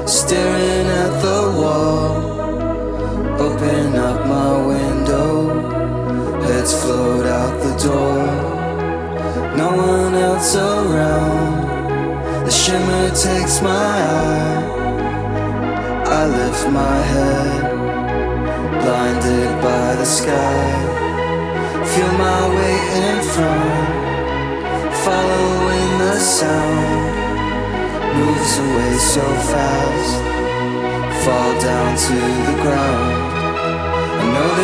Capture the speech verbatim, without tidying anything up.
staring at the wall. Open up my window, heads float out the door. No one else around, the shimmer takes my eye. I lift my head, blinded by the sky. Feel my way in front, following the sound. Moves away so fast, fall down to the ground.